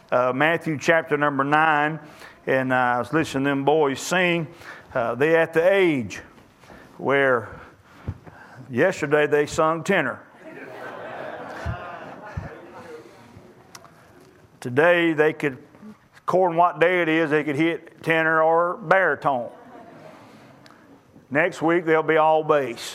Matthew chapter number 9, and I was listening to them boys sing. They're at the age where yesterday they sung tenor. Today they could, according to what day it is, they could hit tenor or baritone. Next week they'll be all bass.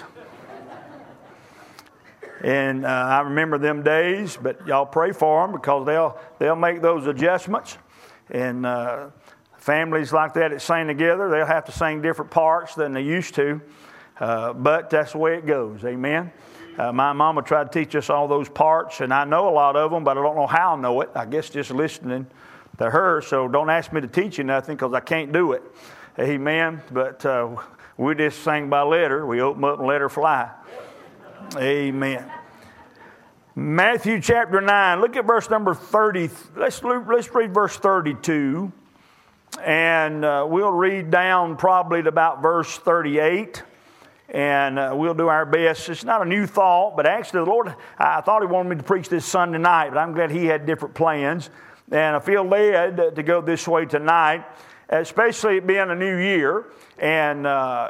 And I remember them days, but y'all pray for them because they'll make those adjustments. And families like that sing together, they'll have to sing different parts than they used to. But that's the way it goes, amen? My mama tried to teach us all those parts, and I know a lot of them, but I don't know how I know it. I guess just listening to her, so don't ask me to teach you nothing because I can't do it, amen? But we just sing by letter. We open up and let her fly. Amen. Matthew chapter 9. Look at verse number 30. Let's read verse 32. And we'll read down probably to about verse 38. And we'll do our best. It's not a new thought, but actually the Lord, I thought He wanted me to preach this Sunday night, but I'm glad He had different plans. And I feel led to go this way tonight, especially it being a new year. And,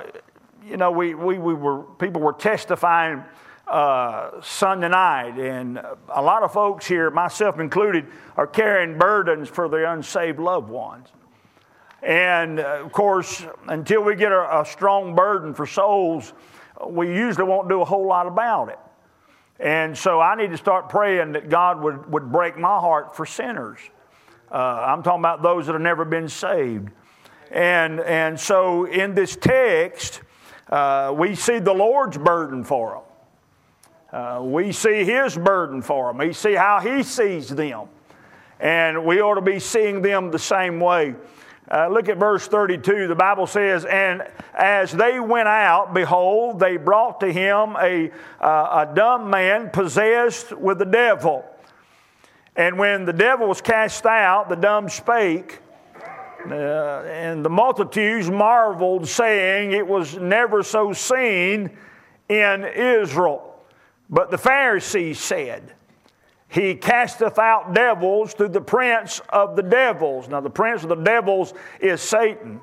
people were testifying Sunday night, and a lot of folks here, myself included, are carrying burdens for their unsaved loved ones. And of course, until we get a strong burden for souls, we usually won't do a whole lot about it. And so I need to start praying that God would break my heart for sinners. I'm talking about those that have never been saved. And so in this text, we see the Lord's burden for them. We see His burden for them. We see how He sees them. And we ought to be seeing them the same way. Look at verse 32. The Bible says, "And as they went out, behold, they brought to Him a dumb man possessed with the devil. And when the devil was cast out, the dumb spake. And the multitudes marveled, saying, It was never so seen in Israel. But the Pharisees said, He casteth out devils through the prince of the devils." Now the prince of the devils is Satan.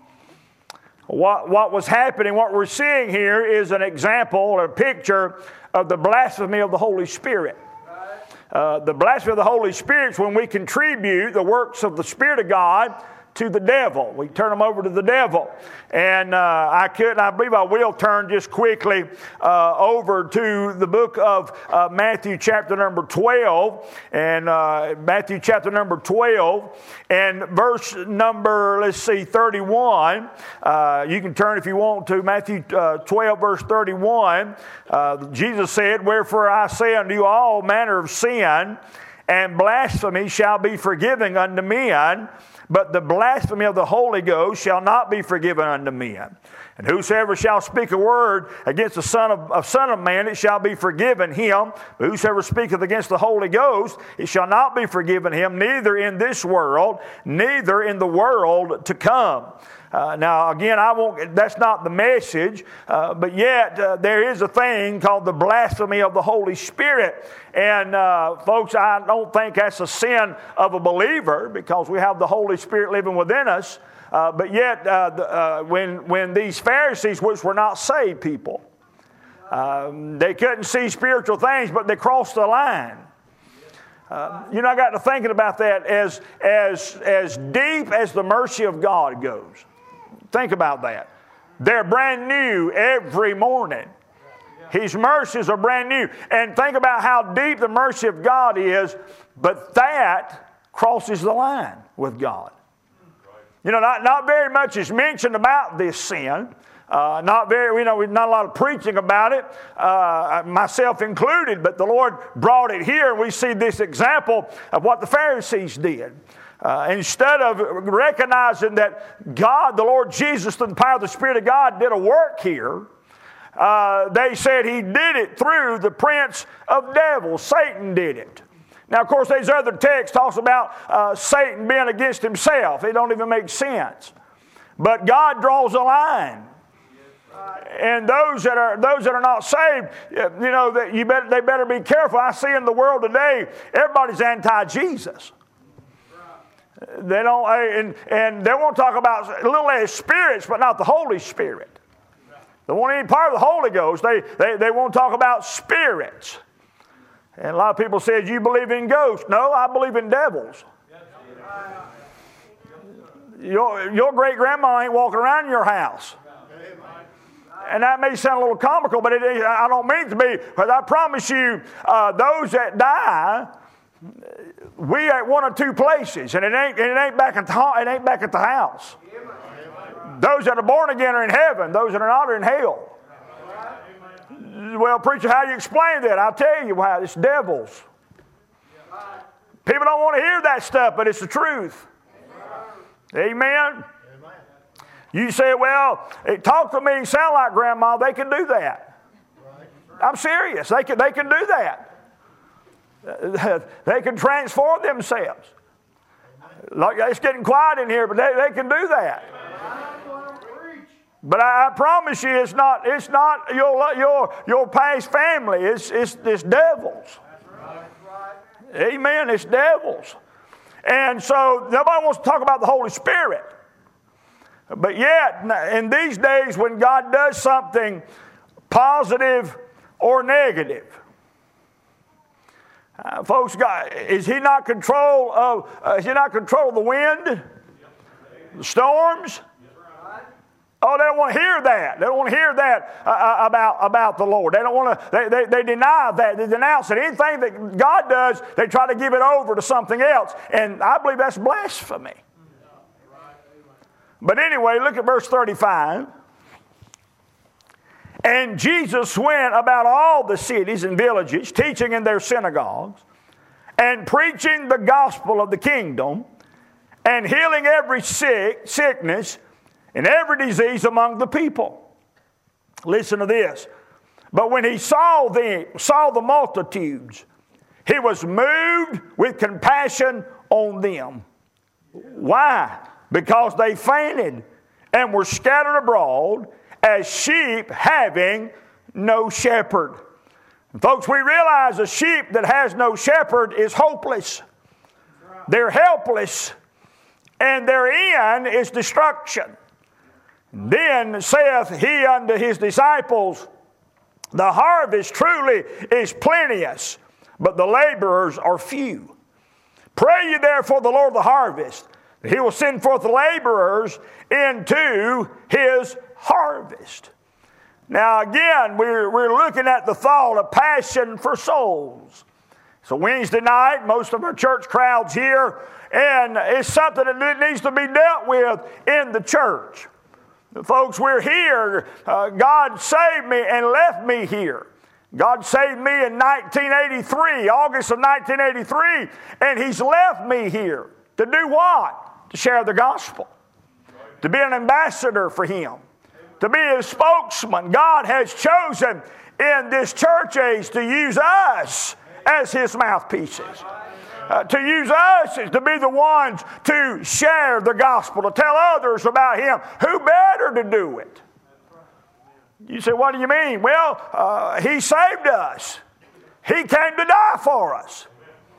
What was happening, what we're seeing here is an example or a picture of the blasphemy of the Holy Spirit. The blasphemy of the Holy Spirit is when we contribute the works of the Spirit of God to the devil. We turn them over to the devil. And I believe I will turn just quickly over to the book of Matthew chapter number 12. And Matthew chapter number 12 and verse number, 31. You can turn if you want to. Matthew 12 verse 31. Jesus said, "Wherefore I say unto you, all manner of sin and blasphemy shall be forgiven unto men, but the blasphemy of the Holy Ghost shall not be forgiven unto men. And whosoever shall speak a word against the Son of Man, it shall be forgiven him. But whosoever speaketh against the Holy Ghost, it shall not be forgiven him, neither in this world, neither in the world to come." Now, again, that's not the message, but yet there is a thing called the blasphemy of the Holy Spirit. And folks, I don't think that's a sin of a believer because we have the Holy Spirit living within us. But yet, when these Pharisees, which were not saved people, they couldn't see spiritual things, but they crossed the line. I got to thinking about that as deep as the mercy of God goes. Think about that. They're brand new every morning. His mercies are brand new. And think about how deep the mercy of God is, but that crosses the line with God. Not very much is mentioned about this sin. Not a lot of preaching about it, myself included, but the Lord brought it here, and we see this example of what the Pharisees did. Instead of recognizing that God, the Lord Jesus, through the power of the Spirit of God, did a work here, they said He did it through the prince of devils. Satan did it. Now, of course, there's other texts talks about Satan being against himself. It don't even make sense. But God draws a line. And those that are not saved, they better be careful. I see in the world today, everybody's anti-Jesus. They don't, and they want to talk about little as spirits, but not the Holy Spirit. They want any part of the Holy Ghost. They want to talk about spirits. And a lot of people say, you believe in ghosts. No, I believe in devils. Your great-grandma ain't walking around in your house. And that may sound a little comical, but I don't mean it to be, because I promise you, those that die, we at one or two places, and it ain't back at the house. Those that are born again are in heaven. Those that are not are in hell. Well, preacher, how do you explain that? I'll tell you how. It's devils. People don't want to hear that stuff, but it's the truth. Amen. You say, well, talk to me, sound like grandma. They can do that. I'm serious. They can do that. They can transform themselves. Like, it's getting quiet in here, but they can do that. But I promise you, it's not your past family. It's devils. Amen. It's devils. And so nobody wants to talk about the Holy Spirit. But yet, in these days when God does something positive or negative, folks, is He not control of the wind, the storms? Oh, they don't want to hear that. They don't want to hear that about the Lord. They don't want to. They deny that. They denounce it. Anything that God does, they try to give it over to something else, and I believe that's blasphemy. But anyway, look at verse 35. And Jesus went about all the cities and villages, teaching in their synagogues, and preaching the gospel of the kingdom, and healing every sickness and every disease among the people. Listen to this. But when he saw the multitudes, he was moved with compassion on them. Why? Because they fainted and were scattered abroad as sheep having no shepherd. And folks, we realize a sheep that has no shepherd is hopeless. They're helpless, and their end is destruction. Then saith he unto his disciples, the harvest truly is plenteous, but the laborers are few. Pray ye therefore the Lord of the harvest, that he will send forth the laborers into his harvest. Now again, we're looking at the thought of passion for souls. It's a Wednesday night, most of our church crowd's here, and it's something that needs to be dealt with in the church. Folks, we're here. God saved me and left me here. God saved me in 1983, August of 1983, and He's left me here. To do what? To share the gospel. To be an ambassador for Him. To be His spokesman. God has chosen in this church age to use us as His mouthpieces. To use us is to be the ones to share the gospel, to tell others about Him. Who better to do it? You say, what do you mean? Well, He saved us. He came to die for us.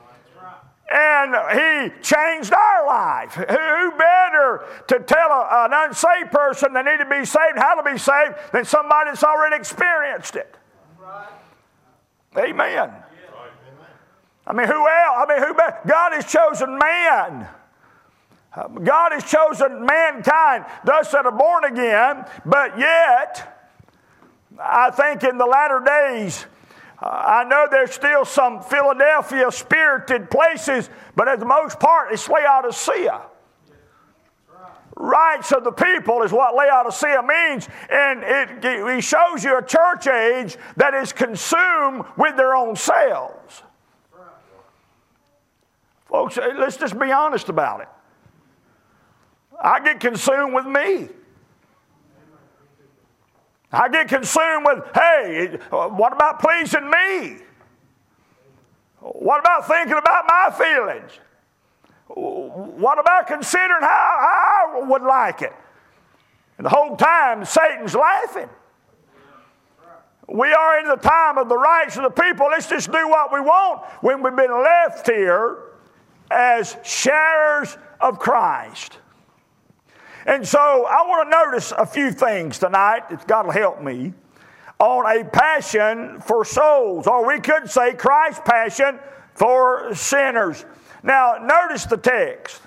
And He changed our life. Who better to tell an unsaved person they need to be saved, how to be saved, than somebody that's already experienced it? Amen. I mean, who else? God has chosen man. God has chosen mankind, thus that are born again, but yet, I think in the latter days, I know there's still some Philadelphia spirited places, but at the most part, it's Laodicea. Rights of the people is what Laodicea means, and it shows you a church age that is consumed with their own selves. Folks, let's just be honest about it. I get consumed with me. I get consumed with, hey, what about pleasing me? What about thinking about my feelings? What about considering how I would like it? And the whole time, Satan's laughing. We are in the time of the rights of the people. Let's just do what we want when we've been left here as sharers of Christ. And so I want to notice a few things tonight, if God will help me, on a passion for souls, or we could say Christ's passion for sinners. Now, notice the text.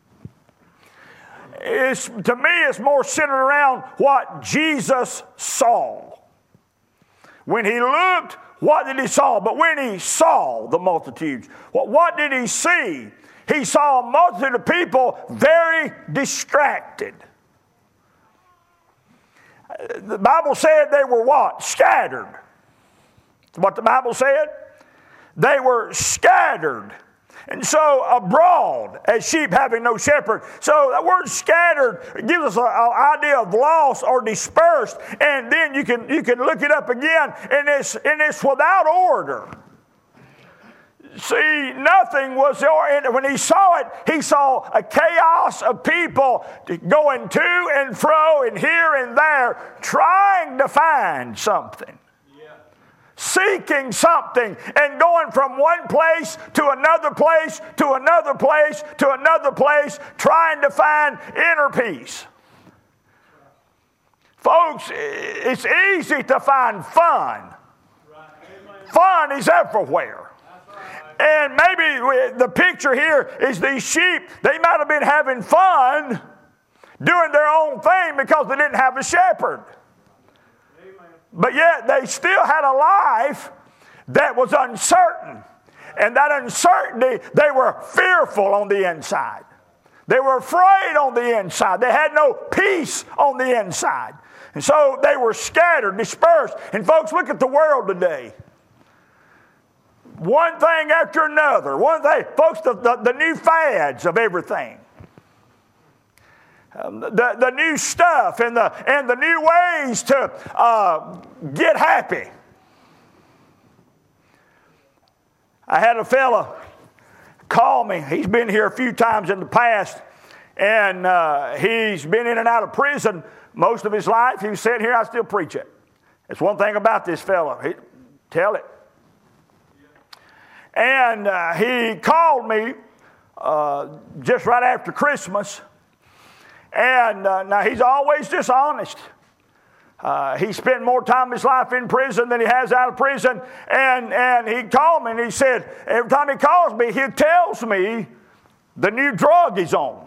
To me, it's more centered around what Jesus saw. When he looked, what did he saw? But when he saw the multitudes, what did he see? He saw a multitude of people very distracted. The Bible said they were what? Scattered. That's what the Bible said. They were scattered. And so abroad, as sheep having no shepherd. So that word scattered gives us an idea of lost or dispersed. And then you can look it up again, and it's without order. See, nothing was there. When he saw it, he saw a chaos of people going to and fro and here and there, trying to find something. Seeking something and going from one place to another place, to another place, to another place, trying to find inner peace. Folks, it's easy to find fun. Fun is everywhere. And maybe the picture here is these sheep, they might have been having fun doing their own thing because they didn't have a shepherd. But yet they still had a life that was uncertain. And that uncertainty, they were fearful on the inside. They were afraid on the inside. They had no peace on the inside. And so they were scattered, dispersed. And folks, look at the world today. One thing after another. One thing, folks, the new fads of everything. The new stuff and the new ways to get happy. I had a fella call me. He's been here a few times in the past, and he's been in and out of prison most of his life. He was sitting here, I still preach it. That's one thing about this fella. Tell it. And he called me just right after Christmas. And now he's always dishonest. He spent more time of his life in prison than he has out of prison. And he called me and he said, every time he calls me, he tells me the new drug he's on.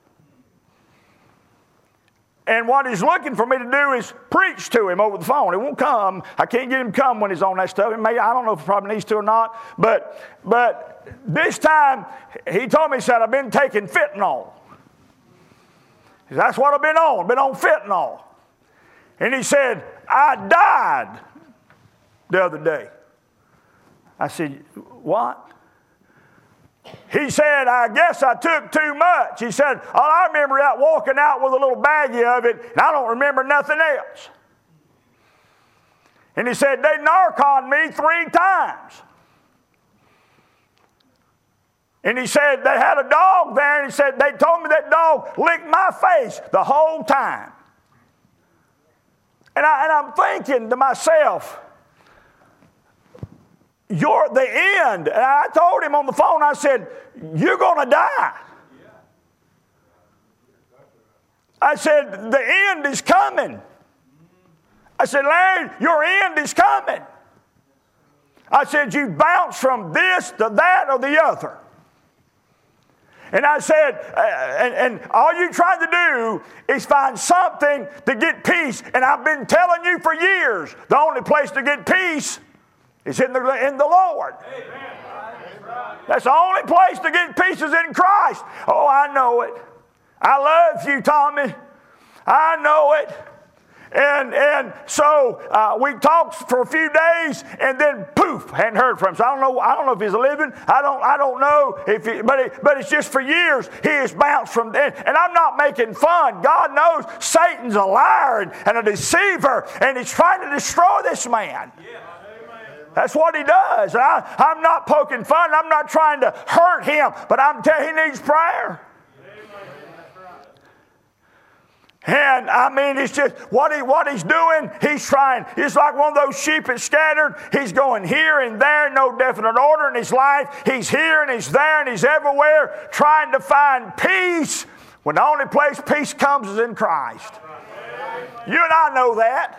And what he's looking for me to do is preach to him over the phone. He won't come. I can't get him to come when he's on that stuff. I don't know if he probably needs to or not. But this time, he told me, he said, I've been taking fentanyl. That's what I've been on. I've been on fentanyl. And he said, I died the other day. I said, what? He said, I guess I took too much. He said, all I remember is walking out with a little baggie of it, and I don't remember nothing else. And he said, they narconed me 3 times. And he said, they had a dog there, and he said, they told me that dog licked my face the whole time. And I'm thinking to myself, you're the end. And I told him on the phone, I said, you're going to die. I said, the end is coming. I said, Larry, your end is coming. I said, you bounce from this to that or the other. And I said, and all you're trying to do is find something to get peace. And I've been telling you for years, the only place to get peace is in the Lord. Amen. That's the only place to get peace is in Christ. Oh, I know it. I love you, Tommy. I know it. And so we talked for a few days, and then poof, hadn't heard from him. So I don't know if he's living. I don't know if he, but it's just for years he has bounced from there. And I'm not making fun. God knows Satan's a liar and a deceiver, and he's trying to destroy this man. Yeah. That's what he does. And I'm not poking fun. I'm not trying to hurt him, but I'm telling you, he needs prayer. And I mean, it's just what he's doing, he's trying. It's like one of those sheep that's scattered. He's going here and there, no definite order in his life. He's here and he's there and he's everywhere trying to find peace when the only place peace comes is in Christ. You and I know that.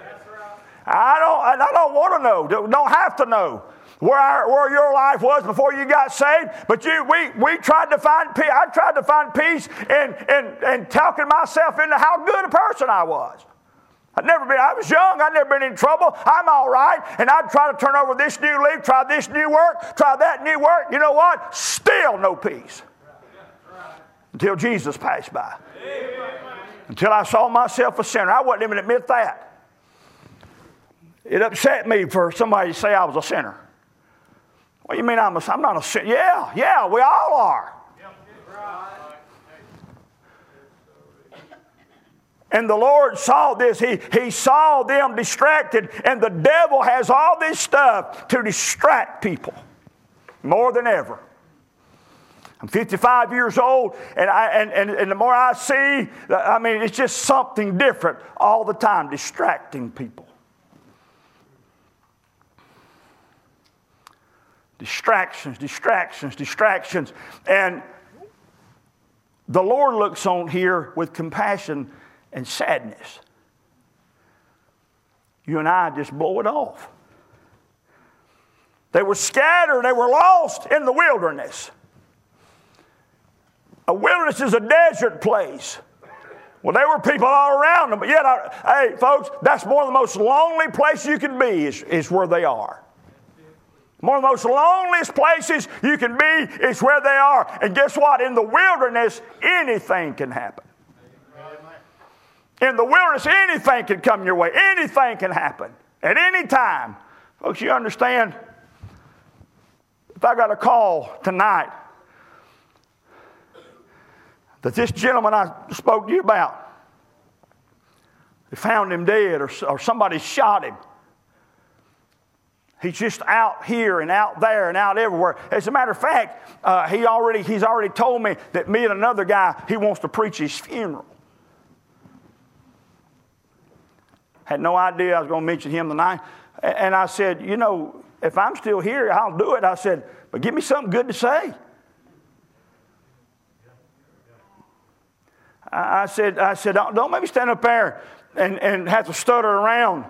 I don't want to know. Don't have to know where your life was before you got saved. But we tried to find peace. I tried to find peace in talking myself into how good a person I was. I was young. I'd never been in trouble. I'm all right. And I'd try to turn over this new leaf, try this new work, try that new work. You know what? Still no peace. Until Jesus passed by. Until I saw myself a sinner. I wouldn't even admit that. It upset me for somebody to say I was a sinner. What do you mean I'm not a sinner? Yeah, we all are. And the Lord saw this. He saw them distracted. And the devil has all this stuff to distract people more than ever. I'm 55 years old, and the more I see, I mean, it's just something different all the time, distracting people. Distractions. And the Lord looks on here with compassion and sadness. You and I just blow it off. They were scattered. They were lost in the wilderness. A wilderness is a desert place. Well, there were people all around them. But yet, hey, folks, that's one of the most lonely places you can be is where they are. One of the most loneliest places you can be is where they are. And guess what? In the wilderness, anything can happen. In the wilderness, anything can come your way. Anything can happen at any time. Folks, you understand? If I got a call tonight that this gentleman I spoke to you about, they found him dead or somebody shot him. He's just out here and out there and out everywhere. As a matter of fact, he's already told me that me and another guy, he wants to preach his funeral. Had no idea I was going to mention him tonight. And I said, you know, if I'm still here, I'll do it. I said, but give me something good to say. I said, don't maybe stand up there and have to stutter around.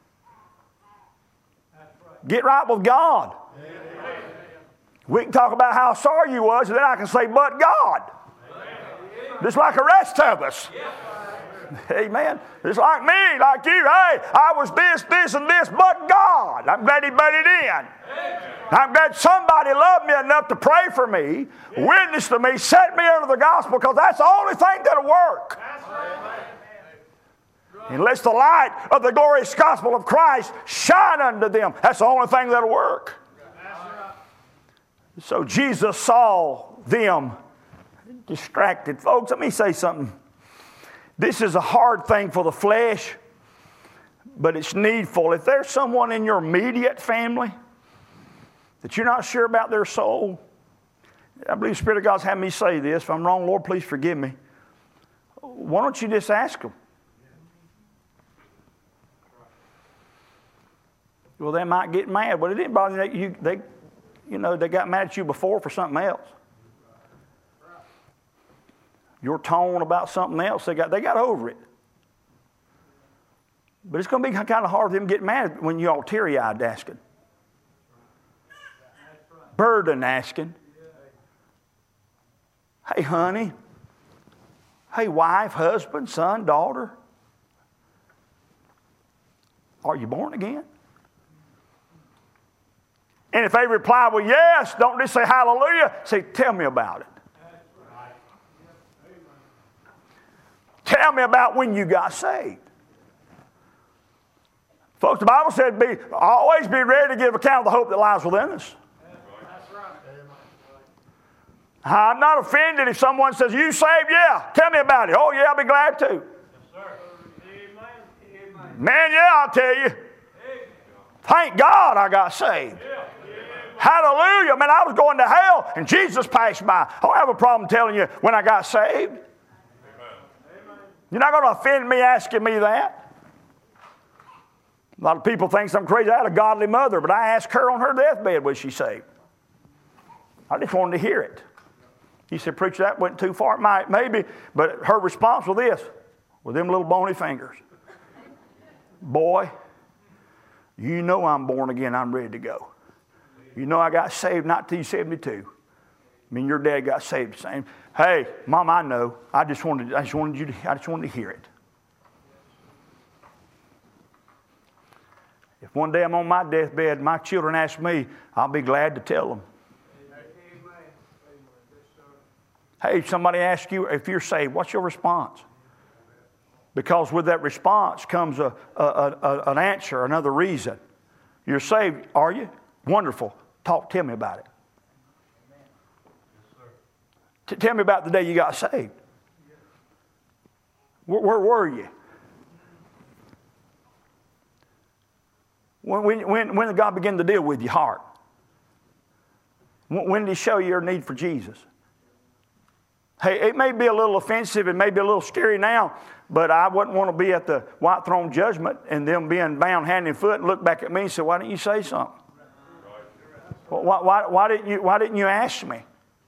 Get right with God. Amen. We can talk about how sorry you was, and then I can say, but God. Amen. Just like the rest of us. Amen. Just like me, like you. Hey, I was this, and this, but God. I'm glad He butted in. Amen. I'm glad somebody loved me enough to pray for me, witness to me, set me under the gospel, because that's the only thing that'll work. Unless the light of the glorious gospel of Christ shine unto them. That's the only thing that'll work. So Jesus saw them distracted. Folks, let me say something. This is a hard thing for the flesh, but it's needful. If there's someone in your immediate family that you're not sure about their soul, I believe the Spirit of God's had me say this. If I'm wrong, Lord, please forgive me. Why don't you just ask them? Well, they might get mad. Well, it didn't bother you. They got mad at you before for something else. Your tone about something else, they got over it. But it's going to be kind of hard for them to get mad when you all teary-eyed asking. Burden asking. Hey, honey. Hey, wife, husband, son, daughter. Are you born again? And if they reply, well, yes, don't just say hallelujah. Say, tell me about it. Tell me about when you got saved. Folks, the Bible said, always be ready to give account of the hope that lies within us. I'm not offended if someone says, you saved? Yeah. Tell me about it. Oh, yeah, I'll be glad to. Man, yeah, I'll tell you. Thank God I got saved. Hallelujah. Man, I was going to hell and Jesus passed by. I don't have a problem telling you when I got saved. You're not going to offend me asking me that. A lot of people think I'm crazy. I had a godly mother, but I asked her on her deathbed, was she saved? I just wanted to hear it. You said, preacher, that went too far. It might, maybe, but her response was this, with them little bony fingers. Boy, you know I'm born again. I'm ready to go. You know I got saved 1972. I mean, your dad got saved the same. Hey, Mom, I know. I just wanted to hear it. If one day I'm on my deathbed, my children ask me, I'll be glad to tell them. Hey, somebody asks you if you're saved, what's your response? Because with that response comes an answer, another reason. You're saved, are you? Wonderful. Tell me about it. Tell me about the day you got saved. Where were you? When did God begin to deal with your heart? When did He show you your need for Jesus? Hey, it may be a little offensive, it may be a little scary now, but I wouldn't want to be at the white throne judgment and them being bound hand and foot and look back at me and say, why didn't you say something? Why didn't you ask me?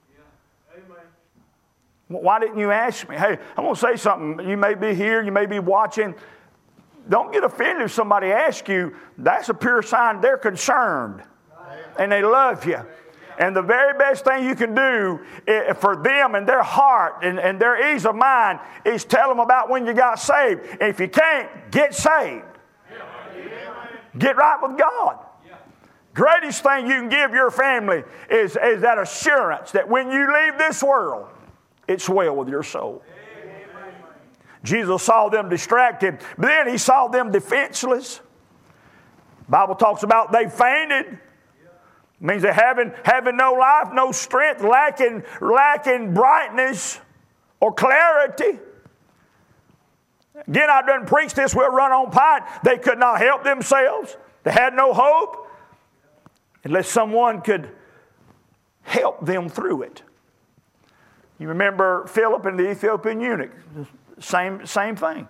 Why didn't you ask me? Hey, I'm going to say something. You may be here, you may be watching. Don't get offended if somebody asks you. That's a pure sign they're concerned and they love you. And the very best thing you can do for them and their heart and their ease of mind is tell them about when you got saved. And if you can't, get saved. Get right with God. Greatest thing you can give your family is that assurance that when you leave this world, it's well with your soul. Jesus saw them distracted, but then He saw them defenseless. The Bible talks about they fainted. It means they having no life, no strength, lacking brightness or clarity. Again, I done preached this, we'll run on pine. They could not help themselves. They had no hope unless someone could help them through it. You remember Philip and the Ethiopian eunuch. Same thing.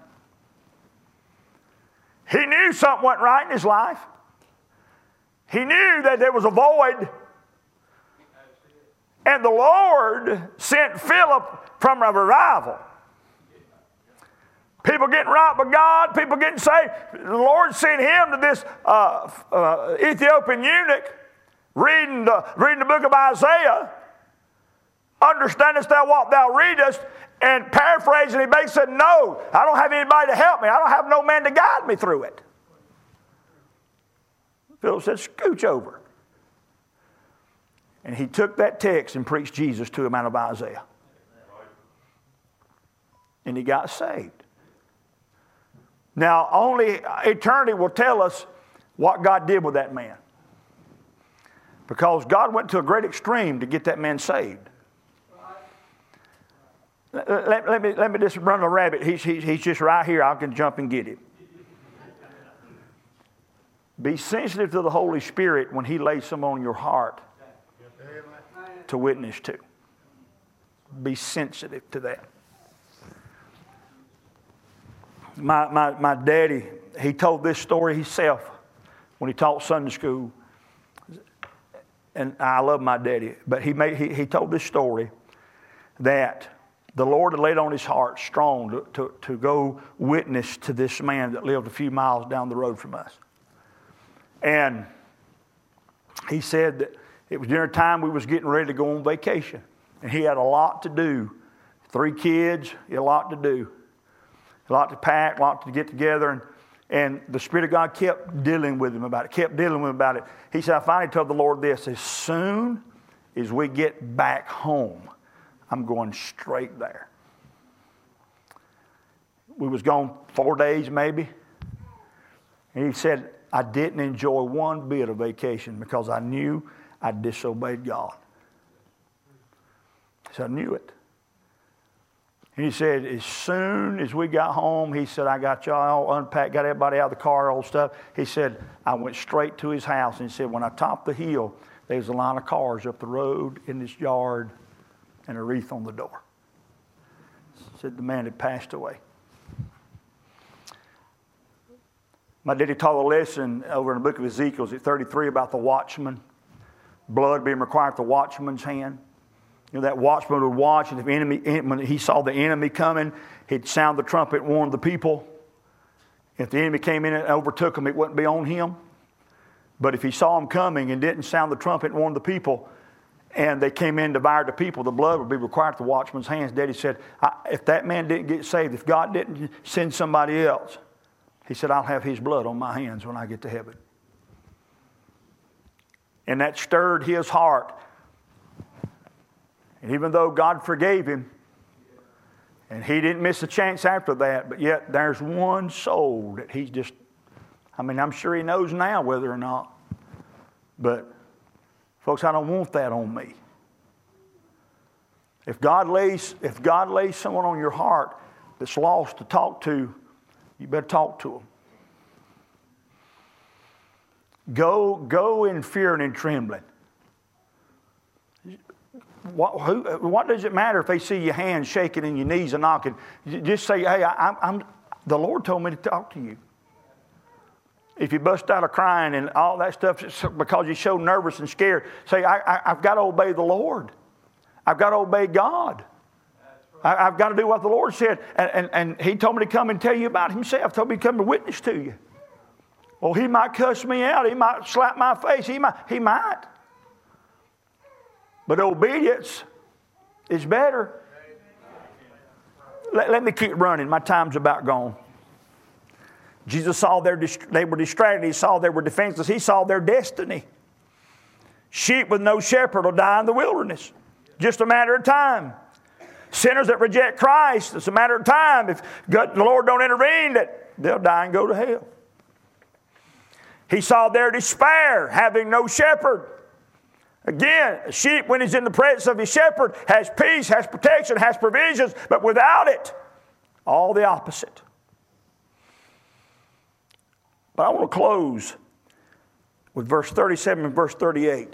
He knew something wasn't right in his life. He knew that there was a void. And the Lord sent Philip from a revival. People getting right with God, people getting saved. The Lord sent him to this Ethiopian eunuch, reading the book of Isaiah. Understandest thou what thou readest? And paraphrasing, he basically said, no, I don't have anybody to help me. I don't have no man to guide me through it. Philip said, scooch over. And he took that text and preached Jesus to him out of Isaiah. And he got saved. Now, only eternity will tell us what God did with that man. Because God went to a great extreme to get that man saved. Let me just run a rabbit. He's just right here. I can jump and get him. Be sensitive to the Holy Spirit when He lays something on your heart to witness to. Be sensitive to that. My daddy, he told this story himself when he taught Sunday school. And I love my daddy. But he told this story that the Lord had laid on his heart strong to go witness to this man that lived a few miles down the road from us. And he said that it was dinner time, we was getting ready to go on vacation. And he had a lot to do. 3 kids, he had a lot to do. A lot to pack, a lot to get together. And the Spirit of God kept dealing with him about it, He said, I finally told the Lord this, as soon as we get back home, I'm going straight there. We was gone 4 days maybe. And he said, I didn't enjoy one bit of vacation because I knew I disobeyed God. So I knew it. And he said, as soon as we got home, he said, I got y'all unpacked, got everybody out of the car, all stuff. He said, I went straight to his house. And he said, when I topped the hill, there was a line of cars up the road in this yard and a wreath on the door. He said the man had passed away. My daddy taught a lesson over in the book of Ezekiel at 33 about the watchman. Blood being required at the watchman's hand. You know, that watchman would watch, and when he saw the enemy coming, he'd sound the trumpet and warn the people. If the enemy came in and overtook him, it wouldn't be on him. But if he saw him coming and didn't sound the trumpet and warn the people, and they came in and devoured the people, the blood would be required at the watchman's hands. Daddy said, if that man didn't get saved, if God didn't send somebody else, he said, I'll have his blood on my hands when I get to heaven. And that stirred his heart. And even though God forgave him, and he didn't miss a chance after that, but yet there's one soul that he's just, I'm sure he knows now whether or not. But, folks, I don't want that on me. If God lays someone on your heart that's lost to talk to, you better talk to them. Go in fear and in trembling. What does it matter if they see your hands shaking and your knees are knocking? Just say, hey, the Lord told me to talk to you. If you bust out of crying and all that stuff because you're so nervous and scared, say, I've got to obey the Lord. I've got to obey God. I've got to do what the Lord said. And He told me to come and tell you about Himself. Told me to come to witness to you. Well, He might cuss me out. He might slap my face. He might. But obedience is better. Let me keep running. My time's about gone. Jesus saw they were distracted. He saw they were defenseless. He saw their destiny. Sheep with no shepherd will die in the wilderness. Just a matter of time. Sinners that reject Christ, it's a matter of time. If the Lord don't intervene, that they'll die and go to hell. He saw their despair, having no shepherd. Again, a sheep, when he's in the presence of his shepherd, has peace, has protection, has provisions, but without it, all the opposite. But I want to close with verse 37 and verse 38.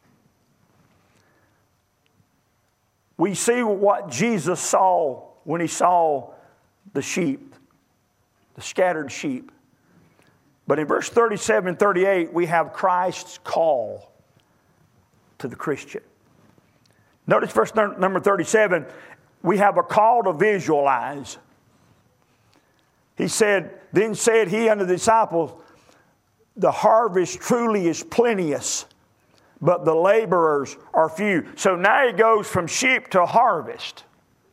We see what Jesus saw when He saw the sheep, the scattered sheep. But in verse 37 and 38, we have Christ's call to the Christian. Notice verse number 37, we have a call to visualize. He said, then said He unto the disciples, the harvest truly is plenteous, but the laborers are few. So now He goes from sheep to harvest.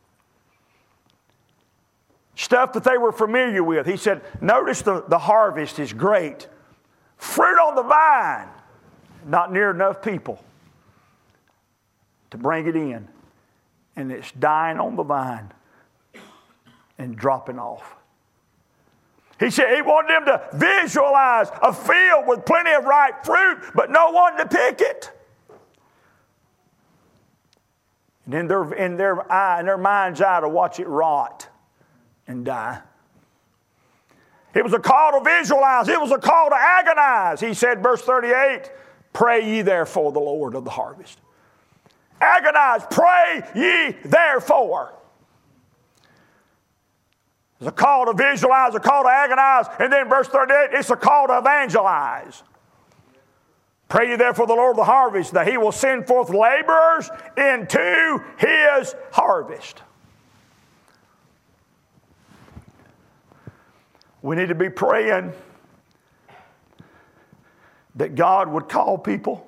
Stuff that they were familiar with. He said, notice the harvest is great. Fruit on the vine. Not near enough people to bring it in. And it's dying on the vine and dropping off. He said He wanted them to visualize a field with plenty of ripe fruit, but no one to pick it. And in their mind's eye to watch it rot and die. It was a call to visualize. It was a call to agonize. He said, verse 38, pray ye therefore the Lord of the harvest. Agonize, pray ye therefore. It's a call to visualize, a call to agonize, and then verse 38, it's a call to evangelize. Pray ye therefore the Lord of the harvest, that He will send forth laborers into His harvest. We need to be praying that God would call people.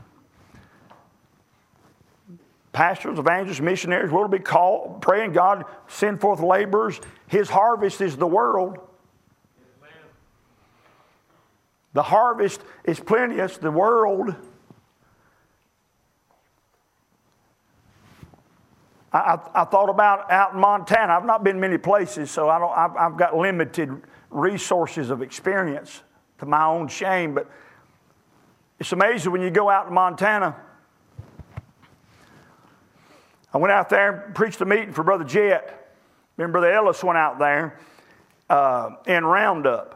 Pastors, evangelists, missionaries will be called, praying God send forth laborers. His harvest is the world. The harvest is plenteous, the world. I thought about out in Montana. I've not been many places, so I've got limited resources of experience to my own shame. But it's amazing when you go out to Montana. I went out there and preached a meeting for Brother Jet. Remember, Brother Ellis went out there in Roundup.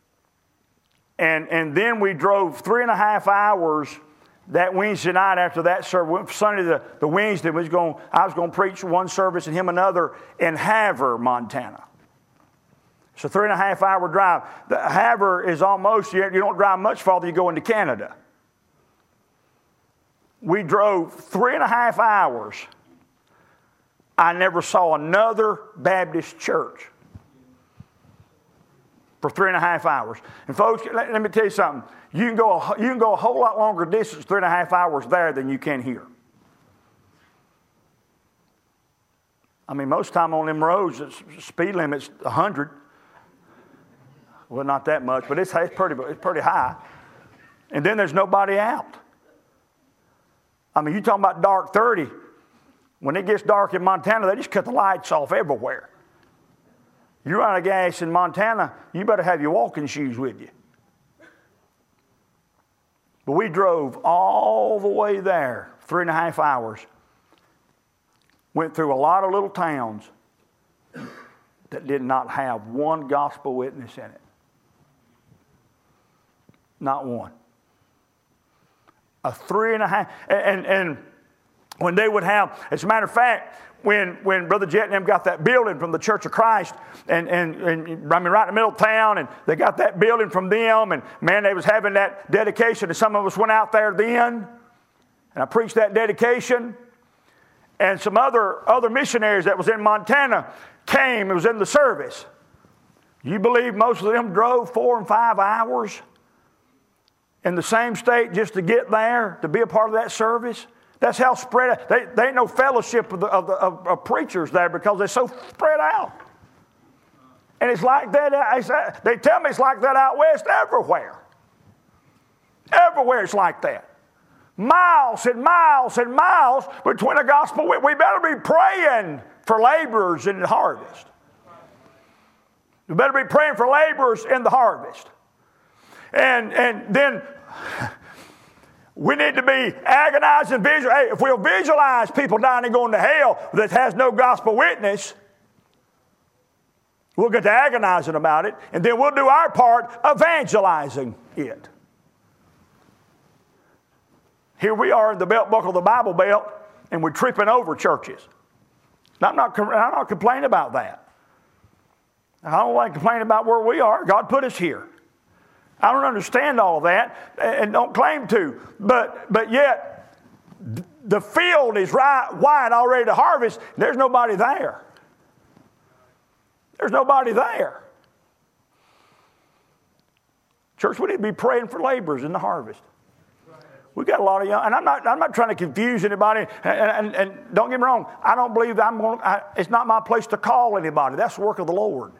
And then we drove 3.5 hours that Wednesday night after that service. Sunday, the Wednesday, I was going to preach one service and him another in Havre, Montana. It's a 3.5 hour drive. The Havre is almost, you don't drive much farther, you go into Canada. We drove 3.5 hours. I never saw another Baptist church for 3.5 hours. And folks, let me tell you something. You can go a whole lot longer distance 3.5 hours there than you can here. I mean, most time on them roads, the speed limit's 100. Well, not that much, but it's pretty high. And then there's nobody out. I mean, you're talking about dark 30. When it gets dark in Montana, they just cut the lights off everywhere. You run out of gas in Montana, you better have your walking shoes with you. But we drove all the way there, 3.5 hours. Went through a lot of little towns that did not have one gospel witness in it. Not one. A 3.5, and when they would have, as a matter of fact, when Brother Jet and them got that building from the Church of Christ, and I mean right in the middle of town, and they got that building from them, and man, they was having that dedication, and some of us went out there then, and I preached that dedication, and some other missionaries that was in Montana came and was in the service. You believe most of them drove 4 and 5 hours in the same state just to get there, to be a part of that service? That's how spread out. They ain't no fellowship of preachers there because they're so spread out. And it's like that. They tell me it's like that out west everywhere. Everywhere it's like that. Miles and miles and miles between the gospel. We better be praying for laborers in the harvest. We better be praying for laborers in the harvest. And then we need to be agonizing visual. Hey, if we'll visualize people dying and going to hell that has no gospel witness, we'll get to agonizing about it, and then we'll do our part evangelizing it. Here we are in the belt buckle of the Bible Belt, and we're tripping over churches. I'm not complaining about that. I don't like complaining about where we are. God put us here. I don't understand all of that and don't claim to. But yet, the field is wide already to harvest. There's nobody there. There's nobody there. Church, we need to be praying for laborers in the harvest. We got a lot of young, and I'm not trying to confuse anybody. And don't get me wrong, I don't believe that it's not my place to call anybody. That's the work of the Lord.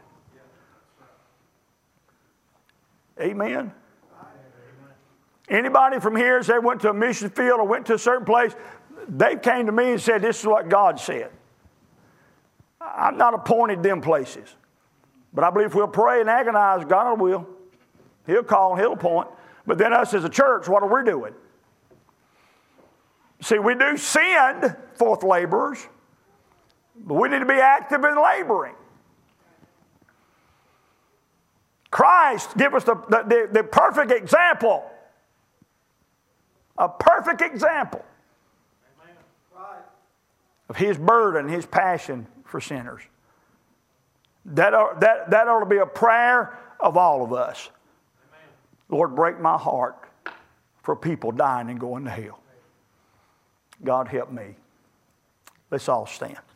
Amen. Anybody from here, say went to a mission field or went to a certain place, they came to me and said, this is what God said. I'm not appointed them places. But I believe if we'll pray and agonize, God will. He'll call and He'll appoint. But then us as a church, what are we doing? See, we do send forth laborers, but we need to be active in laboring. Christ gave us the perfect example. A perfect example of His burden, His passion for sinners. That ought to be a prayer of all of us. Lord, break my heart for people dying and going to hell. God help me. Let's all stand.